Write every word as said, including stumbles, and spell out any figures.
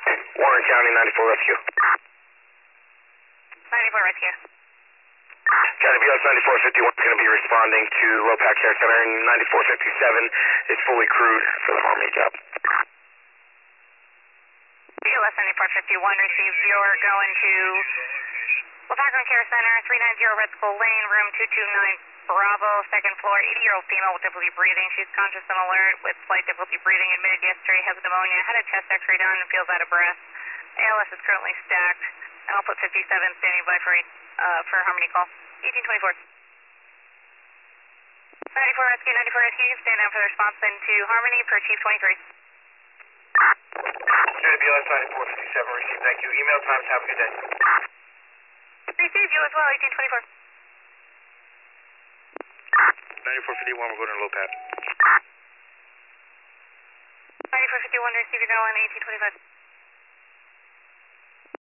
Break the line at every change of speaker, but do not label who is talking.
Warren County, ninety-four Rescue.
ninety-four Rescue.
County B S ninety-four fifty-one is going to be responding to Low-Pack Care Center, and ninety-four fifty-seven is fully crewed for the Harmony job.
B L S ninety-four fifty-one receives your going to Low-Pack Care Center, three ninety Red Skull Lane, room two two nine Bravo, second floor, eighty-year-old female with difficulty breathing. She's conscious and alert with slight difficulty breathing, admitted yesterday, has pneumonia, had a chest x-ray done, and feels out of breath. A L S is currently stacked, and I'll put fifty-seven standing by for, uh, for Harmony call. eighteen twenty-four. ninety-four Rescue, ninety-four Rescue, you can stand down for the response then to Harmony per Chief twenty-three.
County B L S ninety-four fifty-seven received, thank you. Email times, have a good day.
Received you as well, eighteen twenty-four.
ninety-four fifty-one, we're going to Low-Pack.
ninety-four fifty-one, receive your going, eighteen twenty-five.